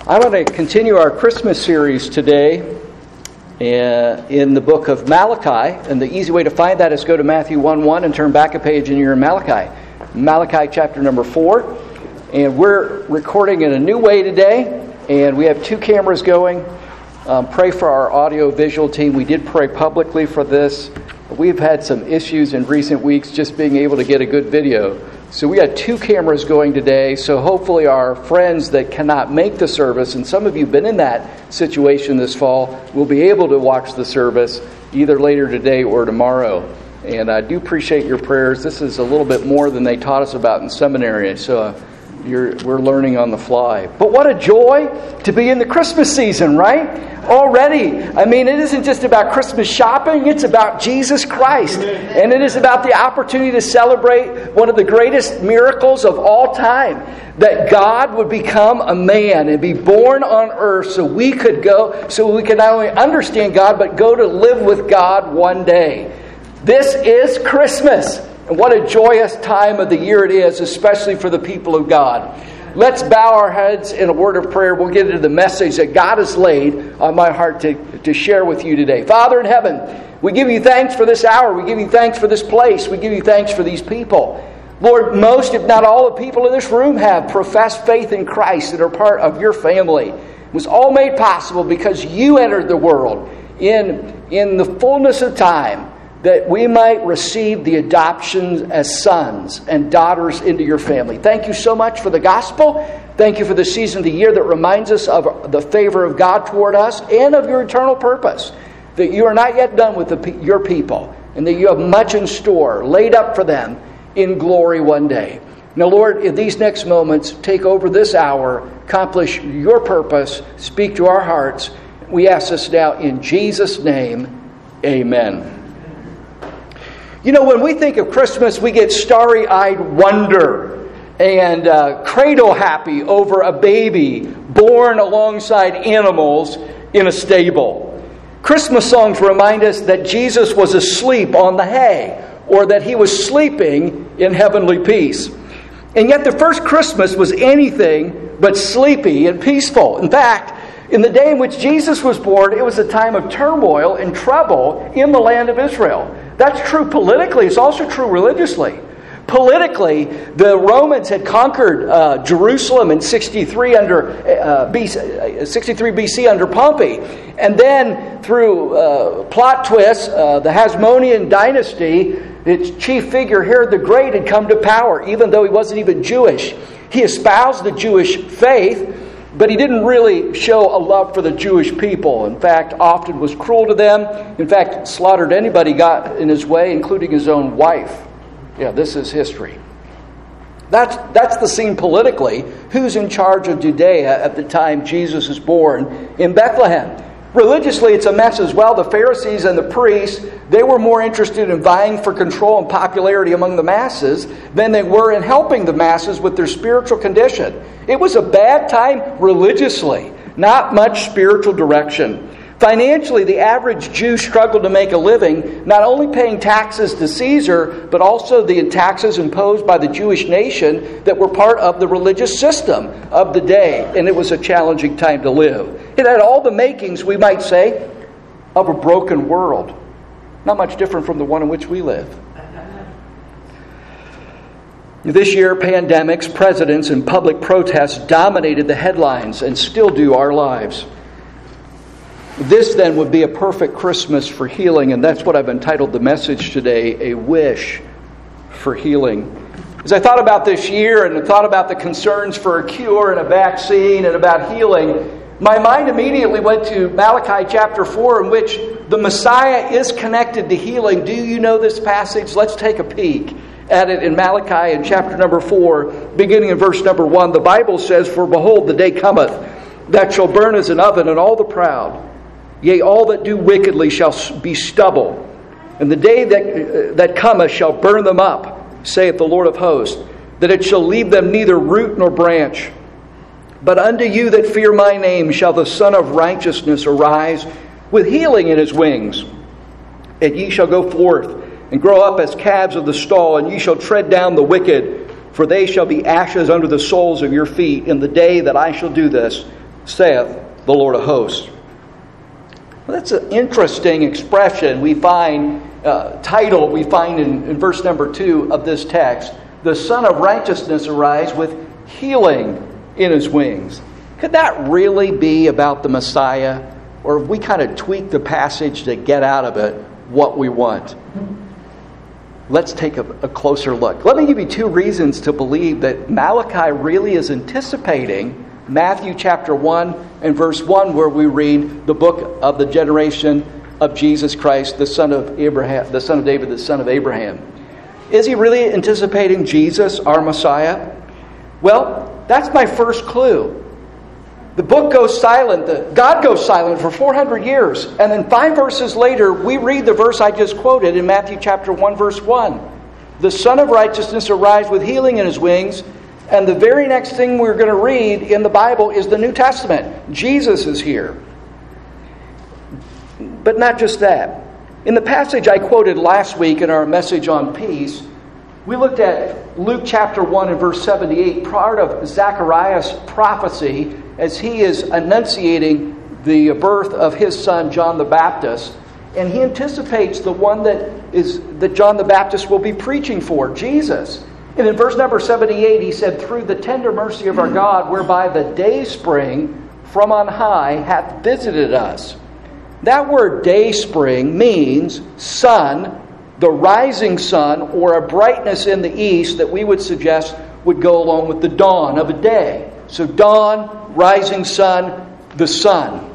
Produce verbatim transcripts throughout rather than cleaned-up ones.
I want to continue our Christmas series today uh, in the book of Malachi. And the easy way to find that is go to Matthew one one and turn back a page and you're in Malachi. Malachi chapter number four. And we're recording in a new way today. And we have two cameras going. Um, pray for our audio-visual team. We did pray publicly for this. We've had some issues in recent weeks just being able to get a good video. So we got two cameras going today, so hopefully our friends that cannot make the service, and some of you have been in that situation this fall, will be able to watch the service either later today or tomorrow. And I do appreciate your prayers. This is a little bit more than they taught us about in seminary, so uh, you're, we're learning on the fly. But what a joy to be in the Christmas season, right? Already. I mean, it isn't just about Christmas shopping, it's about Jesus Christ. And it is about the opportunity to celebrate one of the greatest miracles of all time. That God would become a man and be born on earth so we could go, so we could not only understand God, but go to live with God one day. This is Christmas. And what a joyous time of the year it is, especially for the people of God. Let's bow our heads in a word of prayer. We'll get into the message that God has laid on my heart to, to share with you today. Father in heaven, we give you thanks for this hour. We give you thanks for this place. We give you thanks for these people. Lord, most, if not all, the people in this room have professed faith in Christ and are part of your family. It was all made possible because you entered the world in, in the fullness of time, that we might receive the adoption as sons and daughters into your family. Thank you so much for the gospel. Thank you for the season of the year that reminds us of the favor of God toward us and of your eternal purpose, that you are not yet done with the, your people and that you have much in store laid up for them in glory one day. Now, Lord, in these next moments, take over this hour, accomplish your purpose, speak to our hearts. We ask this now in Jesus' name, amen. You know, when we think of Christmas, we get starry-eyed wonder and uh, cradle-happy over a baby born alongside animals in a stable. Christmas songs remind us that Jesus was asleep on the hay, or that he was sleeping in heavenly peace. And yet the first Christmas was anything but sleepy and peaceful. In fact, in the day in which Jesus was born, it was a time of turmoil and trouble in the land of Israel. That's true politically. It's also true religiously. Politically, the Romans had conquered uh, Jerusalem in sixty-three under uh, B C, uh, sixty-three B C under Pompey, and then through uh, plot twists, uh, the Hasmonean dynasty, its chief figure Herod the Great had come to power, even though he wasn't even Jewish. He espoused the Jewish faith, but he didn't really show a love for the Jewish people. In fact, often was cruel to them. In fact, slaughtered anybody got in his way, including his own wife. Yeah, this is history. That's, that's the scene politically. Who's in charge of Judea at the time Jesus is born in Bethlehem? Religiously, it's a mess as well. The Pharisees and the priests, they were more interested in vying for control and popularity among the masses than they were in helping the masses with their spiritual condition. It was a bad time religiously, not much spiritual direction. Financially, the average Jew struggled to make a living, not only paying taxes to Caesar, but also the taxes imposed by the Jewish nation that were part of the religious system of the day. And it was a challenging time to live. It had all the makings, we might say, of a broken world. Not much different from the one in which we live. This year, pandemics, presidents, and public protests dominated the headlines and still do our lives. This then would be a perfect Christmas for healing, and that's what I've entitled the message today, A Wish for Healing. As I thought about this year and thought about the concerns for a cure and a vaccine and about healing, my mind immediately went to Malachi chapter four, in which the Messiah is connected to healing. Do you know this passage? Let's take a peek at it in Malachi in chapter number four, beginning in verse number one. The Bible says, "For behold, the day cometh that shall burn as an oven, and all the proud, yea, all that do wickedly shall be stubble. And the day that, uh, that cometh shall burn them up, saith the Lord of hosts, that it shall leave them neither root nor branch. But unto you that fear my name shall the Son of Righteousness arise with healing in his wings. And ye shall go forth and grow up as calves of the stall, and ye shall tread down the wicked, for they shall be ashes under the soles of your feet in the day that I shall do this, saith the Lord of hosts. Well, that's an interesting expression we find, uh, title we find in, in verse number two of this text. The Son of Righteousness arise with healing in his wings. Could that really be about the Messiah? Or have we kind of tweaked the passage to get out of it what we want? Let's take a, a closer look. Let me give you two reasons to believe that Malachi really is anticipating Matthew chapter one and verse one, where we read the book of the generation of Jesus Christ, the son of Abraham, the son of David, the son of Abraham. Is he really anticipating Jesus, our Messiah? Well, that's my first clue. The book goes silent. The, God goes silent for four hundred years. And then five verses later, we read the verse I just quoted in Matthew chapter one, verse one. The Son of Righteousness arrives with healing in his wings. And the very next thing we're going to read in the Bible is the New Testament. Jesus is here. But not just that. In the passage I quoted last week in our message on peace, we looked at Luke chapter one and verse seventy-eight, part of Zechariah's prophecy as he is enunciating the birth of his son John the Baptist. And he anticipates the one that is that John the Baptist will be preaching for, Jesus. And in verse number seventy-eight, he said, through the tender mercy of our God, whereby the dayspring from on high hath visited us. That word dayspring means sun, the rising sun, or a brightness in the east that we would suggest would go along with the dawn of a day. So dawn, rising sun, the sun.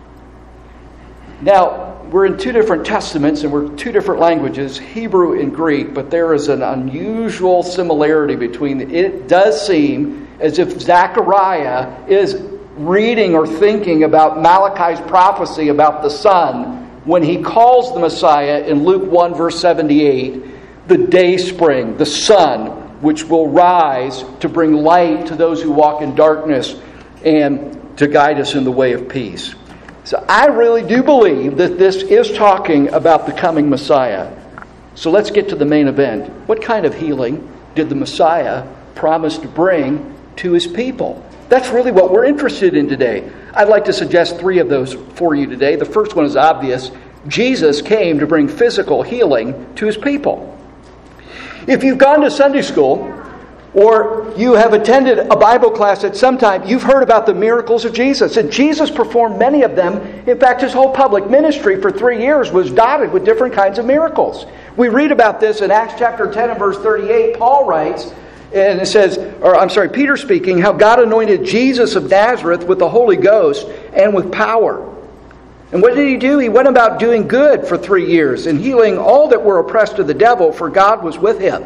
Now, we're in two different testaments and we're two different languages, Hebrew and Greek, but there is an unusual similarity between them. It does seem as if Zechariah is reading or thinking about Malachi's prophecy about the sun when he calls the Messiah in Luke one verse seventy-eight, the dayspring, the sun, which will rise to bring light to those who walk in darkness and to guide us in the way of peace. So I really do believe that this is talking about the coming Messiah. So let's get to the main event. What kind of healing did the Messiah promise to bring to his people? That's really what we're interested in today. I'd like to suggest three of those for you today. The first one is obvious. Jesus came to bring physical healing to his people. If you've gone to Sunday school or you have attended a Bible class at some time, you've heard about the miracles of Jesus. And Jesus performed many of them. In fact, his whole public ministry for three years was dotted with different kinds of miracles. We read about this in Acts chapter ten and verse thirty-eight. Paul writes, and it says, or I'm sorry, Peter speaking, how God anointed Jesus of Nazareth with the Holy Ghost and with power. And what did he do? He went about doing good for three years and healing all that were oppressed of the devil, for God was with him.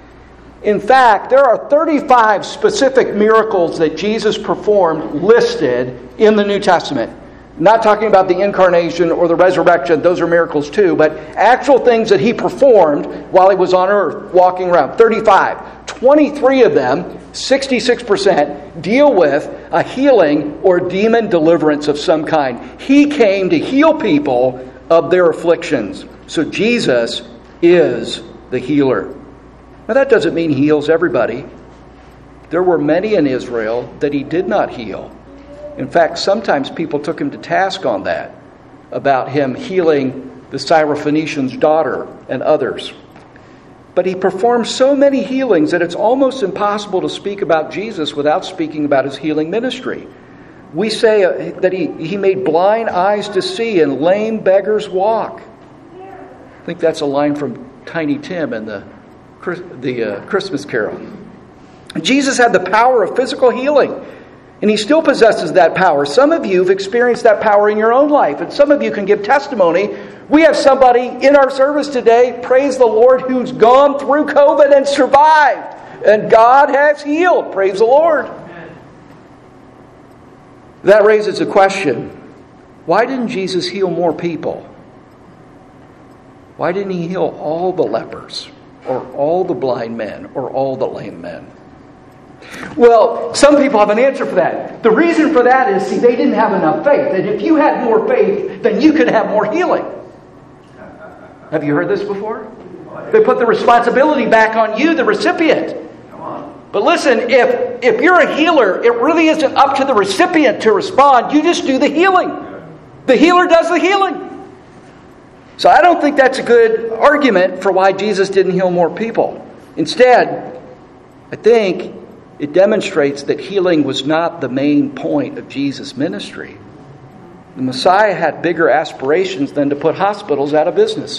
In fact, there are thirty-five specific miracles that Jesus performed listed in the New Testament. Not talking about the incarnation or the resurrection, those are miracles too, but actual things that he performed while he was on earth, walking around. thirty-five. twenty-three of them, sixty-six percent, deal with a healing or demon deliverance of some kind. He came to heal people of their afflictions. So Jesus is the healer. Now that doesn't mean he heals everybody. There were many in Israel that he did not heal. In fact, sometimes people took him to task on that, about him healing the Syrophoenician's daughter and others. But he performed so many healings that it's almost impossible to speak about Jesus without speaking about his healing ministry. We say that he, he made blind eyes to see and lame beggars walk. I think that's a line from Tiny Tim in the, the uh, Christmas Carol. Jesus had the power of physical healing. And he still possesses that power. Some of you have experienced that power in your own life. And some of you can give testimony. We have somebody in our service today, praise the Lord, who's gone through COVID and survived. And God has healed. Praise the Lord. That raises a question. Why didn't Jesus heal more people? Why didn't he heal all the lepers? Or all the blind men? Or all the lame men? Well, some people have an answer for that. The reason for that is, see, they didn't have enough faith. And if you had more faith, then you could have more healing. Have you heard this before? They put the responsibility back on you, the recipient. But listen, if, if you're a healer, it really isn't up to the recipient to respond. You just do the healing. The healer does the healing. So I don't think that's a good argument for why Jesus didn't heal more people. Instead, I think it demonstrates that healing was not the main point of Jesus' ministry. The Messiah had bigger aspirations than to put hospitals out of business.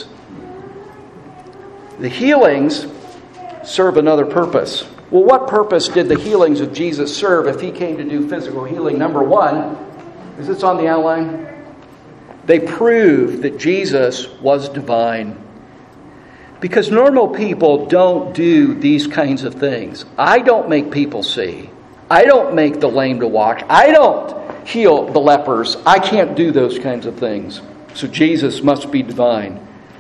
The healings serve another purpose. Well, what purpose did the healings of Jesus serve if he came to do physical healing? Number one, is this on the outline? They proved that Jesus was divine. Because normal people don't do these kinds of things. I don't make people see. I don't make the lame to walk. I don't heal the lepers. I can't do those kinds of things. So Jesus must be divine.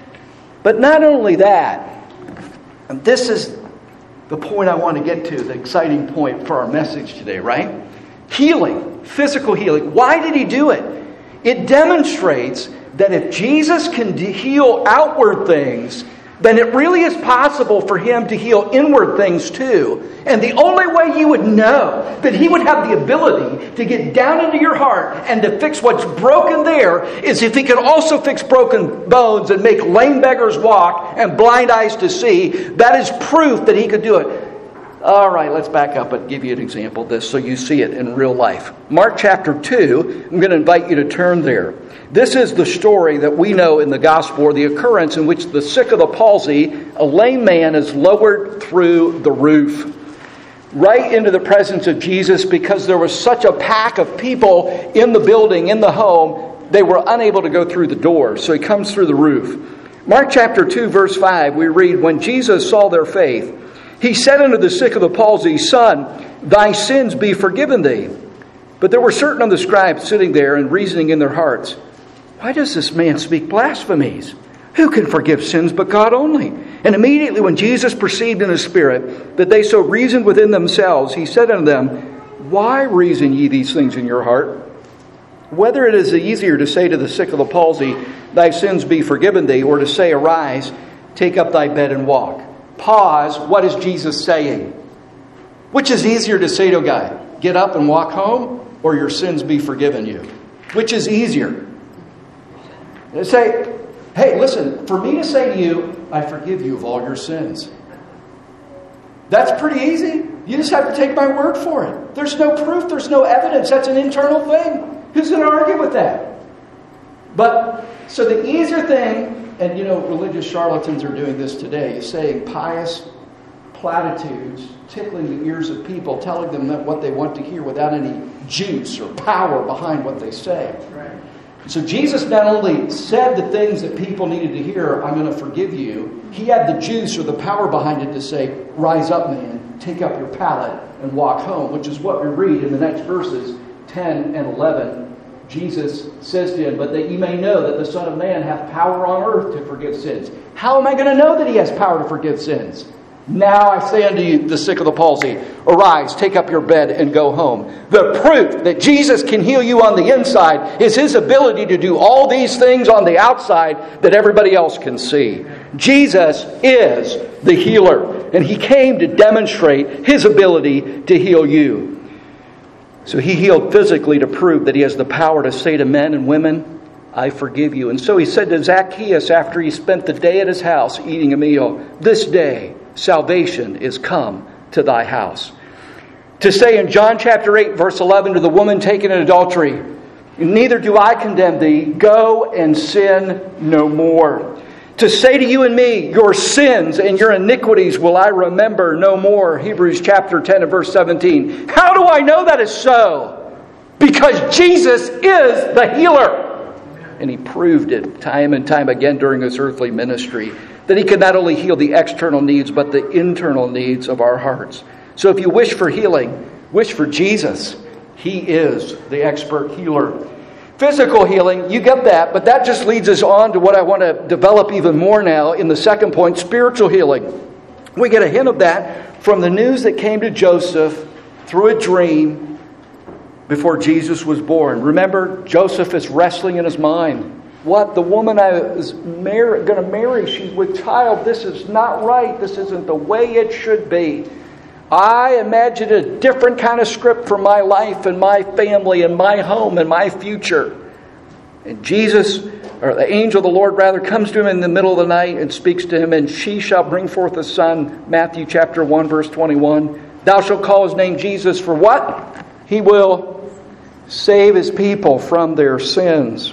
But not only that, and this is the point I want to get to, the exciting point for our message today, right? Healing, physical healing. Why did he do it? It demonstrates that if Jesus can heal outward things, then it really is possible for him to heal inward things too. And the only way you would know that he would have the ability to get down into your heart and to fix what's broken there is if he could also fix broken bones and make lame beggars walk and blind eyes to see. That is proof that he could do it. All right, let's back up and give you an example of this so you see it in real life. Mark chapter two, I'm going to invite you to turn there. This is the story that we know in the gospel, or the occurrence in which the sick of the palsy, a lame man, is lowered through the roof right into the presence of Jesus because there was such a pack of people in the building, in the home, they were unable to go through the door. So he comes through the roof. Mark chapter two, verse five, we read, "When Jesus saw their faith, he said unto the sick of the palsy, Son, thy sins be forgiven thee. But there were certain of the scribes sitting there and reasoning in their hearts, Why does this man speak blasphemies? Who can forgive sins but God only? And immediately when Jesus perceived in his spirit that they so reasoned within themselves, he said unto them, Why reason ye these things in your heart? Whether it is easier to say to the sick of the palsy, Thy sins be forgiven thee, or to say, Arise, take up thy bed and walk. Pause. What is Jesus saying? Which is easier to say to a guy? Get up and walk home, or your sins be forgiven you? Which is easier? They say, hey, listen, for me to say to you, I forgive you of all your sins. That's pretty easy. You just have to take my word for it. There's no proof. There's no evidence. That's an internal thing. Who's going to argue with that? But, so the easier thing, and you know, religious charlatans are doing this today, is saying pious platitudes, tickling the ears of people, telling them that what they want to hear without any juice or power behind what they say. Right. So Jesus not only said the things that people needed to hear, I'm going to forgive you, he had the juice or the power behind it to say, rise up, man, take up your pallet and walk home, which is what we read in the next verses, ten and eleven. Jesus says to him, but that you may know that the Son of Man hath power on earth to forgive sins. How am I going to know that he has power to forgive sins? Now I say unto you, the sick of the palsy, arise, take up your bed, and go home. The proof that Jesus can heal you on the inside is his ability to do all these things on the outside that everybody else can see. Jesus is the healer, and he came to demonstrate his ability to heal you. So he healed physically to prove that he has the power to say to men and women, I forgive you. And so he said to Zacchaeus after he spent the day at his house eating a meal, this day salvation is come to thy house. To say in John chapter eight, verse eleven, to the woman taken in adultery, neither do I condemn thee, go and sin no more. To say to you and me, your sins and your iniquities will I remember no more. Hebrews chapter ten and verse seventeen. How do I know that is so? Because Jesus is the healer. And he proved it time and time again during his earthly ministry, that he could not only heal the external needs, but the internal needs of our hearts. So if you wish for healing, wish for Jesus. He is the expert healer. Physical healing, you get that, but that just leads us on to what I want to develop even more now in the second point, spiritual healing. We get a hint of that from the news that came to Joseph through a dream before Jesus was born. Remember, Joseph is wrestling in his mind. What? The woman I was mar- going to marry, she's with child. This is not right. This isn't the way it should be. I imagine a different kind of script for my life and my family and my home and my future. And Jesus, or the angel of the Lord rather, comes to him in the middle of the night and speaks to him, and she shall bring forth a son, Matthew chapter one, verse twenty-one. Thou shalt call his name Jesus, for what? He will save his people from their sins.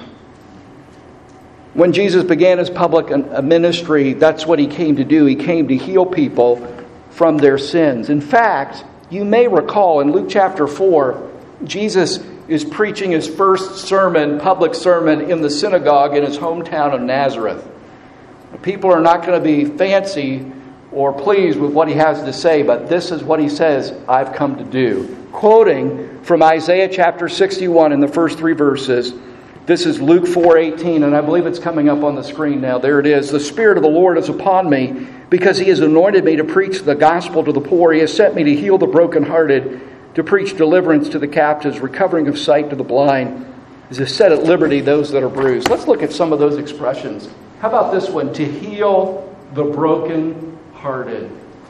When Jesus began his public ministry, that's what he came to do. He came to heal people from their sins. In fact, you may recall in Luke chapter four, Jesus is preaching his first sermon, public sermon, in the synagogue in his hometown of Nazareth. People are not going to be fancy or pleased with what he has to say, but this is what he says, I've come to do. Quoting from Isaiah chapter sixty-one in the first three verses, this is Luke four eighteen, and I believe it's coming up on the screen now. There it is. The Spirit of the Lord is upon me, because he has anointed me to preach the gospel to the poor. He has sent me to heal the brokenhearted, to preach deliverance to the captives, recovering of sight to the blind, is to set at liberty those that are bruised. Let's look at some of those expressions. How about this one? To heal the brokenhearted.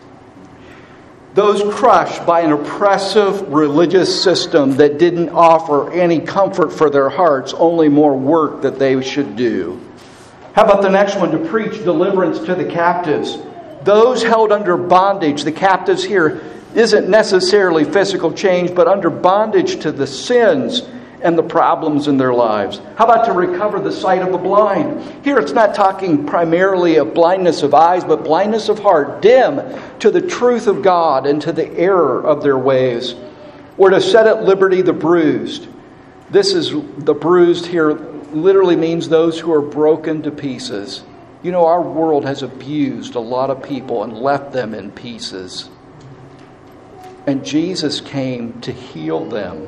Those crushed by an oppressive religious system that didn't offer any comfort for their hearts, only more work that they should do. How about the next one? To preach deliverance to the captives. Those held under bondage, the captives here, isn't necessarily physical change, but under bondage to the sins and the problems in their lives. How about to recover the sight of the blind? Here it's not talking primarily of blindness of eyes, but blindness of heart, dim to the truth of God and to the error of their ways. Or to set at liberty the bruised. This is the bruised here literally means those who are broken to pieces. You know, our world has abused a lot of people and left them in pieces. And Jesus came to heal them.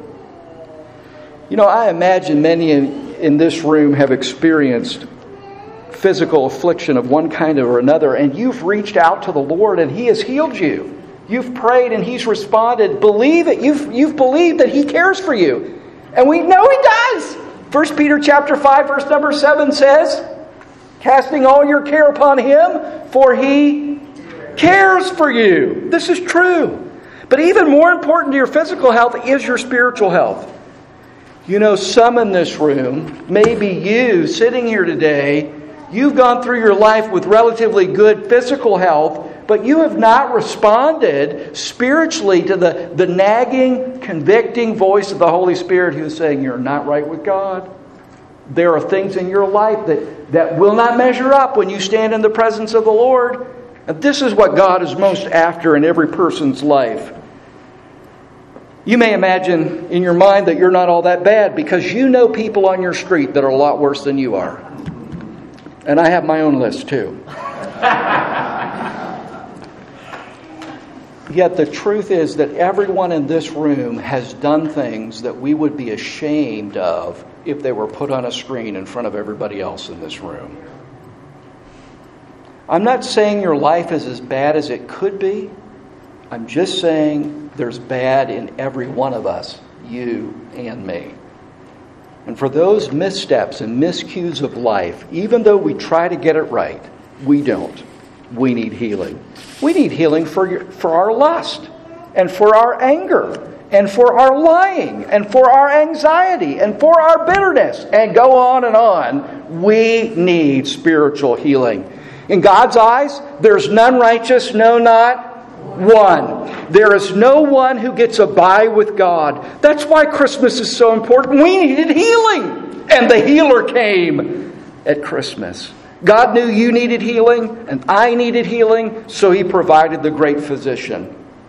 You know, I imagine many in, in this room have experienced physical affliction of one kind or another, and you've reached out to the Lord and He has healed you. You've prayed and He's responded. Believe it. You've, you've believed that He cares for you. And we know He does. First Peter chapter five, verse number seven says, casting all your care upon Him, for He cares for you. This is true. But even more important to your physical health is your spiritual health. You know, some in this room, maybe you sitting here today, you've gone through your life with relatively good physical health, but you have not responded spiritually to the, the nagging, convicting voice of the Holy Spirit who is saying you're not right with God. There are things in your life that, that will not measure up when you stand in the presence of the Lord. And this is what God is most after in every person's life. You may imagine in your mind that you're not all that bad because you know people on your street that are a lot worse than you are. And I have my own list too. Yet the truth is that everyone in this room has done things that we would be ashamed of if they were put on a screen in front of everybody else in this room. I'm not saying your life is as bad as it could be. I'm just saying there's bad in every one of us, you and me. And for those missteps and miscues of life, even though we try to get it right, we don't. We need healing. We need healing for your, for our lust and for our anger and for our lying and for our anxiety and for our bitterness and go on and on. We need spiritual healing. In God's eyes, there's none righteous, no, not one. There is no one who gets a bye with God. That's why Christmas is so important. We needed healing, and the healer came at Christmas. God knew you needed healing, and I needed healing, so He provided the great physician.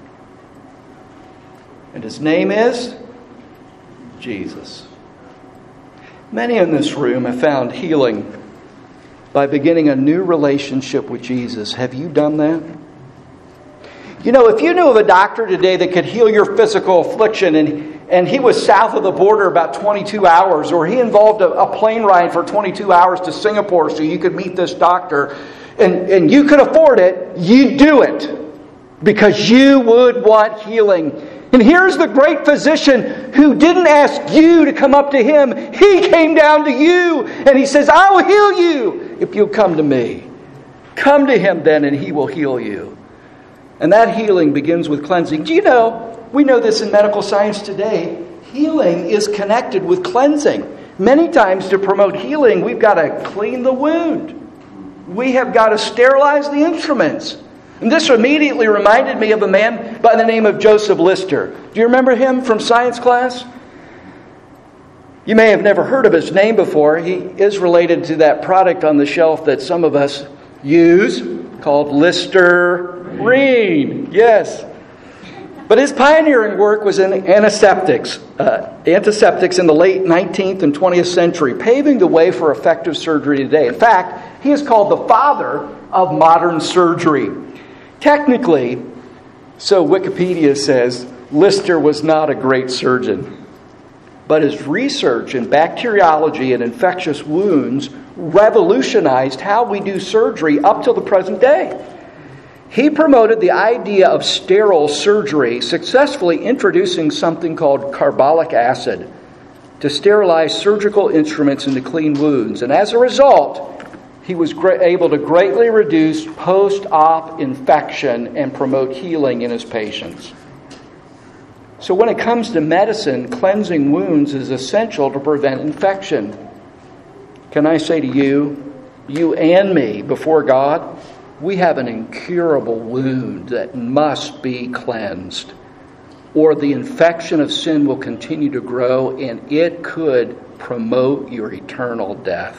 And His name is Jesus. Many in this room have found healing by beginning a new relationship with Jesus. Have you done that? You know, if you knew of a doctor today that could heal your physical affliction and, and he was south of the border about twenty-two hours, or he involved a, a plane ride for twenty-two hours to Singapore so you could meet this doctor, and, and you could afford it, you'd do it because you would want healing. And here's the great physician who didn't ask you to come up to Him. He came down to you and He says, I will heal you if you'll come to me. Come to Him then and He will heal you. And that healing begins with cleansing. Do you know, we know this in medical science today, healing is connected with cleansing. Many times to promote healing, we've got to clean the wound. We have got to sterilize the instruments. And this immediately reminded me of a man by the name of Joseph Lister. Do you remember him from science class? You may have never heard of his name before. He is related to that product on the shelf that some of us use called Listerine. Yes. But his pioneering work was in antiseptics, uh, antiseptics in the late nineteenth and twentieth century, paving the way for effective surgery today. In fact, he is called the father of modern surgery. Technically, so Wikipedia says, Lister was not a great surgeon. But his research in bacteriology and infectious wounds revolutionized how we do surgery up till the present day. He promoted the idea of sterile surgery, successfully introducing something called carbolic acid to sterilize surgical instruments and to clean wounds. And as a result, he was able to greatly reduce post-op infection and promote healing in his patients. So when it comes to medicine, cleansing wounds is essential to prevent infection. Can I say to you, you and me, before God, we have an incurable wound that must be cleansed, or the infection of sin will continue to grow and it could promote your eternal death.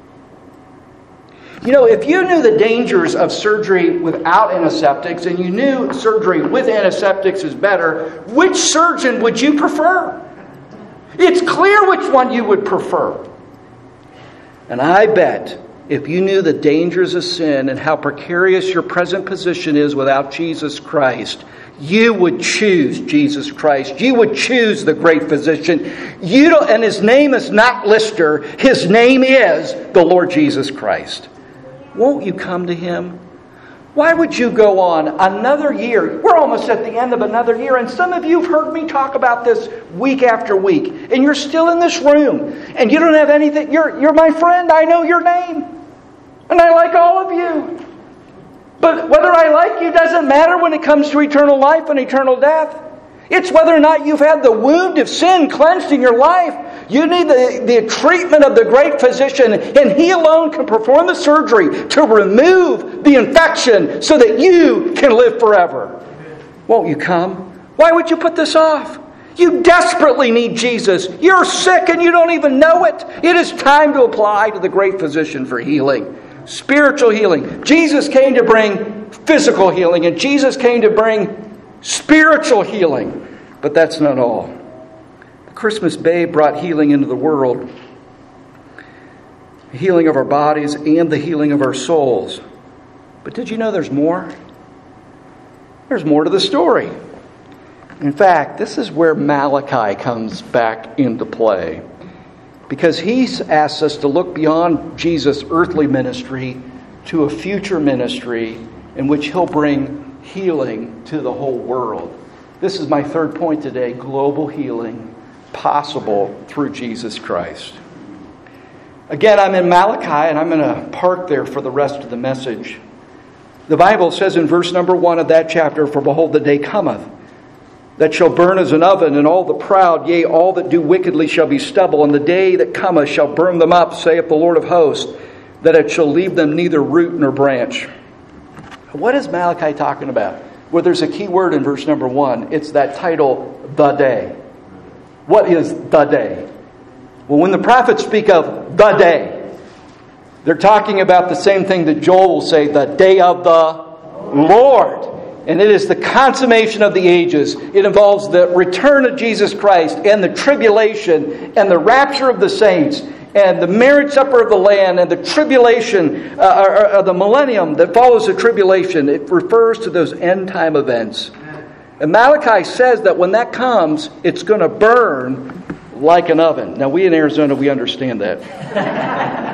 You know, if you knew the dangers of surgery without antiseptics and you knew surgery with antiseptics is better, which surgeon would you prefer? It's clear which one you would prefer. And I bet if you knew the dangers of sin and how precarious your present position is without Jesus Christ, you would choose Jesus Christ. You would choose the great physician. You don't, and his name is not Lister. His name is the Lord Jesus Christ. Won't you come to him? Why would you go on another year? We're almost at the end of another year, and some of you have heard me talk about this week after week, and you're still in this room, and you don't have anything. You're, you're my friend. I know your name, and I like all of you. But whether I like you doesn't matter when it comes to eternal life and eternal death. It's whether or not you've had the wound of sin cleansed in your life. You need the, the treatment of the great physician, and he alone can perform the surgery to remove the infection so that you can live forever. Won't you come? Why would you put this off? You desperately need Jesus. You're sick and you don't even know it. It is time to apply to the great physician for healing. Spiritual healing. Jesus came to bring physical healing, and Jesus came to bring spiritual healing. But that's not all. The Christmas babe brought healing into the world. The healing of our bodies and the healing of our souls. But did you know there's more? There's more to the story. In fact, this is where Malachi comes back into play. Because he asks us to look beyond Jesus' earthly ministry to a future ministry in which he'll bring healing to the whole world. This is my third point today, global healing possible through Jesus Christ. Again, I'm in Malachi, and I'm going to park there for the rest of the message. The Bible says in verse number one of that chapter, "For behold, the day cometh, that shall burn as an oven, and all the proud, yea, all that do wickedly shall be stubble. And the day that cometh shall burn them up, saith the Lord of hosts, that it shall leave them neither root nor branch." What is Malachi talking about? Well, there's a key word in verse number one. It's that title, the day. What is the day? Well, when the prophets speak of the day, they're talking about the same thing that Joel will say, the day of the Lord. And it is the consummation of the ages. It involves the return of Jesus Christ and the tribulation and the rapture of the saints and the marriage supper of the Lamb and the tribulation, uh, or, or the millennium that follows the tribulation. It refers to those end time events. And Malachi says that when that comes, it's going to burn like an oven. Now, we in Arizona, we understand that.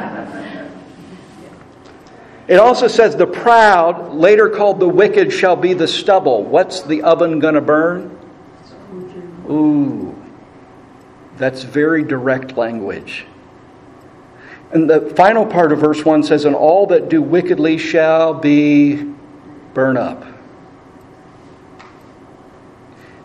It also says the proud, later called the wicked, shall be the stubble. What's the oven going to burn? Ooh, that's very direct language. And the final part of verse one says, "And all that do wickedly shall be burned up."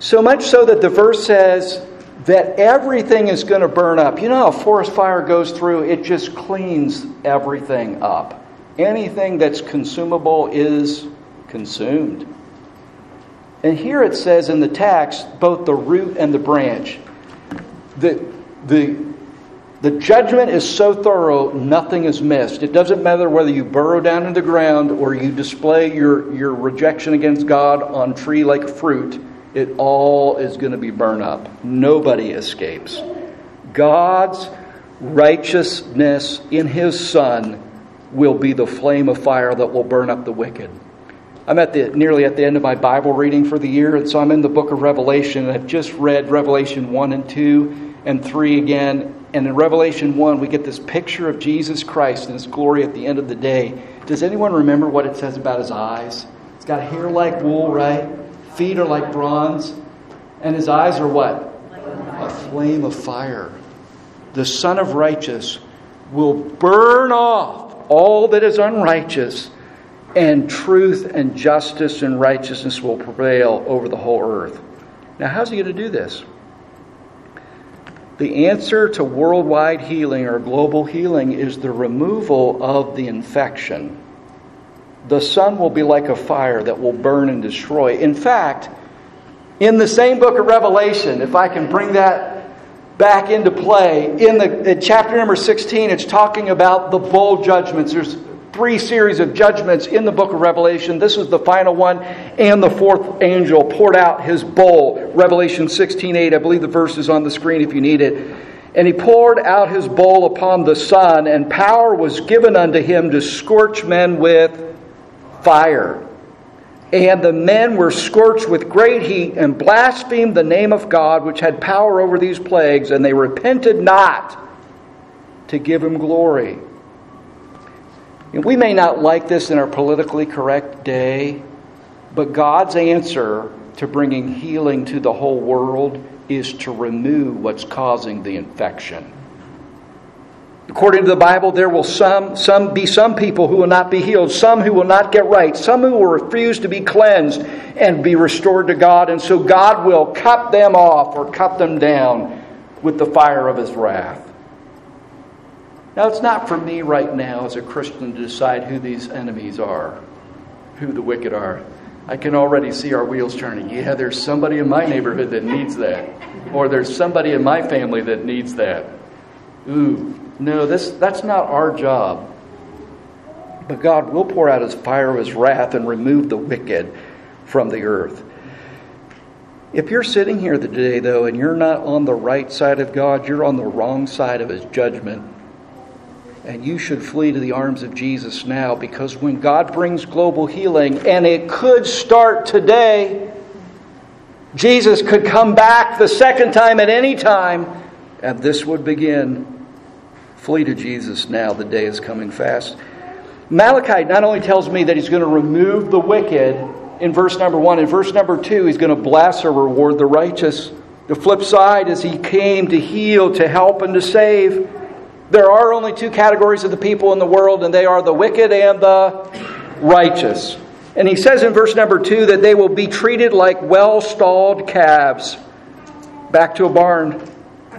So much so that the verse says that everything is going to burn up. You know how a forest fire goes through? It just cleans everything up. Anything that's consumable is consumed. And here it says in the text, both the root and the branch. The, the, the judgment is so thorough, nothing is missed. It doesn't matter whether you burrow down in the ground or you display your, your rejection against God on tree like fruit. It all is going to be burned up. Nobody escapes. God's righteousness in His Son will be the flame of fire that will burn up the wicked. I'm at the nearly at the end of my Bible reading for the year, and so I'm in the book of Revelation, and I've just read Revelation one and two and three again. And in Revelation one, we get this picture of Jesus Christ and His glory at the end of the day. Does anyone remember what it says about His eyes? It's got hair like wool, right? Feet are like bronze. And His eyes are what? A flame of fire. The Son of Righteous will burn off all that is unrighteous, and truth and justice and righteousness will prevail over the whole earth. Now, how's He going to do this? The answer to worldwide healing or global healing is the removal of the infection. The Son will be like a fire that will burn and destroy. In fact, in the same book of Revelation, if I can bring that back into play, in the in chapter number sixteen, it's talking about the bowl judgments. There's three series of judgments in the book of Revelation. This is the final one, and the fourth angel poured out his bowl. Revelation sixteen eight, I believe the verse is on the screen if you need it. And he poured out his bowl upon the sun, and power was given unto him to scorch men with fire. And the men were scorched with great heat and blasphemed the name of God, which had power over these plagues, and they repented not to give Him glory. And we may not like this in our politically correct day, but God's answer to bringing healing to the whole world is to remove what's causing the infection. According to the Bible, there will some, some be some people who will not be healed, some who will not get right, some who will refuse to be cleansed and be restored to God. And so God will cut them off or cut them down with the fire of His wrath. Now, it's not for me right now as a Christian to decide who these enemies are, who the wicked are. I can already see our wheels turning. Yeah, there's somebody in my neighborhood that needs that. Or there's somebody in my family that needs that. Ooh. No, this that's not our job. But God will pour out His fire of His wrath and remove the wicked from the earth. If you're sitting here today, though, and you're not on the right side of God, you're on the wrong side of His judgment. And you should flee to the arms of Jesus now, because when God brings global healing, and it could start today, Jesus could come back the second time at any time, and this would begin. Flee to Jesus now. The day is coming fast. Malachi not only tells me that He's going to remove the wicked in verse number one. In verse number two, He's going to bless or reward the righteous. The flip side is He came to heal, to help, and to save. There are only two categories of the people in the world, and they are the wicked and the righteous. And He says in verse number two that they will be treated like well-stalled calves. Back to a barn.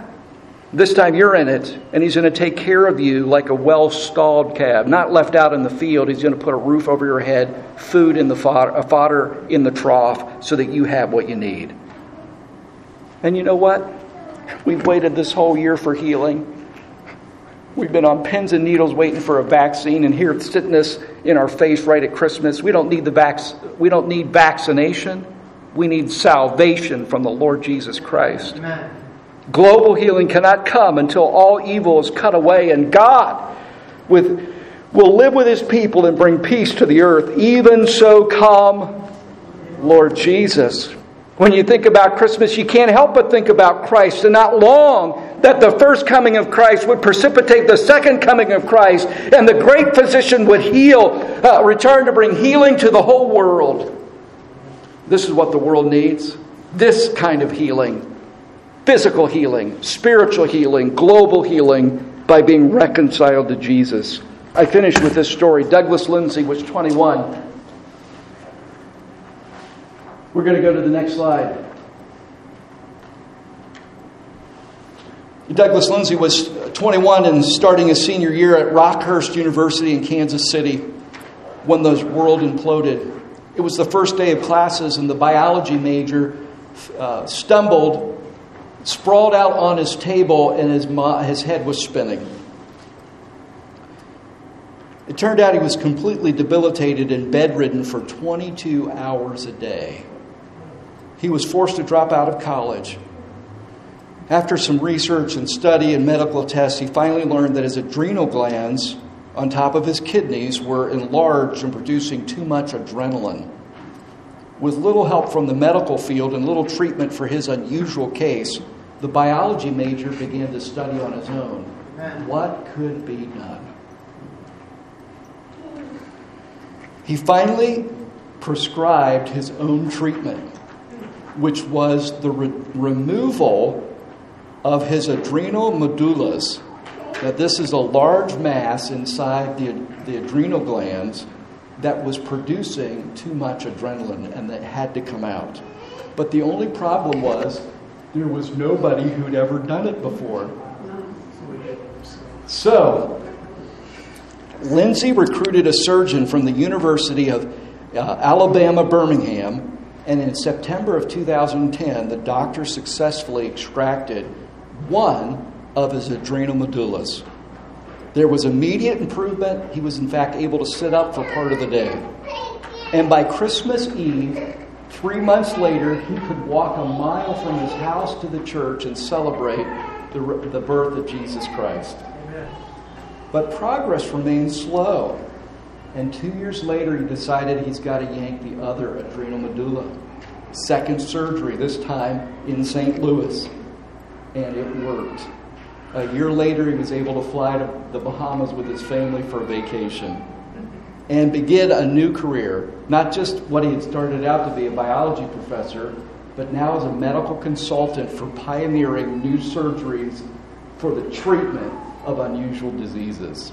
This time you're in it, and He's going to take care of you like a well-stalled calf, not left out in the field. He's going to put a roof over your head, food in the fodder, fodder in the trough, so that you have what you need. And you know what? We've waited this whole year for healing. We've been on pins and needles waiting for a vaccine, and here it's sitting us in our face right at Christmas. We don't need the vac- We don't need vaccination. We need salvation from the Lord Jesus Christ. Amen. Global healing cannot come until all evil is cut away, and God with, will live with His people and bring peace to the earth. Even so come, Lord Jesus. When you think about Christmas, you can't help but think about Christ, and not long that the first coming of Christ would precipitate the second coming of Christ, and the great physician would heal, uh, return to bring healing to the whole world. This is what the world needs. This kind of healing. Physical healing, spiritual healing, global healing by being reconciled to Jesus. I finish with this story. Douglas Lindsay was twenty-one. We're going to go to the next slide. Douglas Lindsay was twenty-one and starting his senior year at Rockhurst University in Kansas City when the world imploded. It was the first day of classes, and the biology major uh, stumbled, sprawled out on his table, and his, mo- his head was spinning. It turned out he was completely debilitated and bedridden for twenty-two hours a day. He was forced to drop out of college. After some research and study and medical tests, he finally learned that his adrenal glands on top of his kidneys were enlarged and producing too much adrenaline. With little help from the medical field and little treatment for his unusual case, the biology major began to study on his own. What could be done? He finally prescribed his own treatment, which was the re- removal of his adrenal medullas. Now, this is a large mass inside the, the adrenal glands that was producing too much adrenaline and that had to come out. But the only problem was there was nobody who'd ever done it before. So, Lindsay recruited a surgeon from the University of uh, Alabama, Birmingham, and in September of two thousand ten, the doctor successfully extracted one of his adrenal medullas. There was immediate improvement. He was, in fact, able to sit up for part of the day. And by Christmas Eve, three months later, he could walk a mile from his house to the church and celebrate the, the birth of Jesus Christ. Amen. But progress remained slow. And two years later, he decided he's got to yank the other adrenal medulla. Second surgery, this time in Saint Louis. And it worked. A year later, he was able to fly to the Bahamas with his family for a vacation and begin a new career. Not just what he had started out to be, a biology professor, but now as a medical consultant for pioneering new surgeries for the treatment of unusual diseases.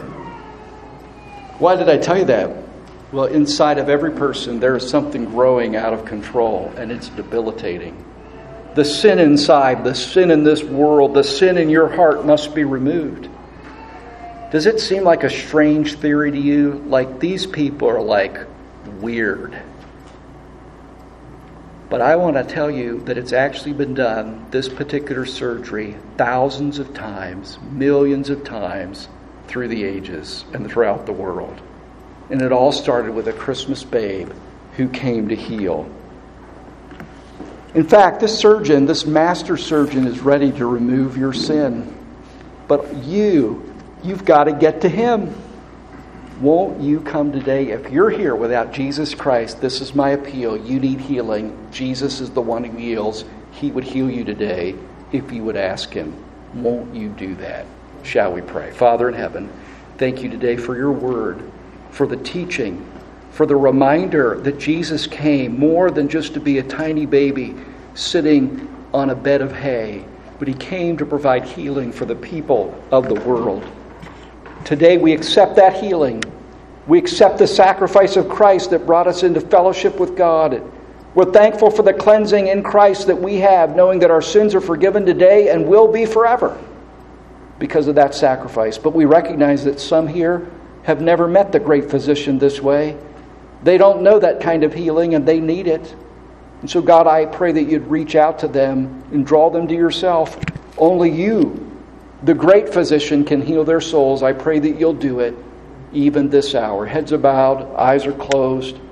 Why did I tell you that? Well, inside of every person, there is something growing out of control, and it's debilitating. The sin inside, the sin in this world, the sin in your heart must be removed. Does it seem like a strange theory to you? Like these people are like weird. But I want to tell you that it's actually been done, this particular surgery, thousands of times, millions of times through the ages and throughout the world. And it all started with a Christmas babe who came to heal. In fact, this surgeon, this master surgeon, is ready to remove your sin. But you, you've got to get to him. Won't you come today? If you're here without Jesus Christ, this is my appeal. You need healing. Jesus is the one who heals. He would heal you today if you would ask him. Won't you do that? Shall we pray? Father in heaven, thank you today for your word, for the teaching, for the reminder that Jesus came more than just to be a tiny baby sitting on a bed of hay, but he came to provide healing for the people of the world. Today we accept that healing. We accept the sacrifice of Christ that brought us into fellowship with God. We're thankful for the cleansing in Christ that we have, knowing that our sins are forgiven today and will be forever because of that sacrifice. But we recognize that some here have never met the great physician this way. They don't know that kind of healing, and they need it. And so, God, I pray that you'd reach out to them and draw them to yourself. Only you, the great physician, can heal their souls. I pray that you'll do it even this hour. Heads are bowed, eyes are closed.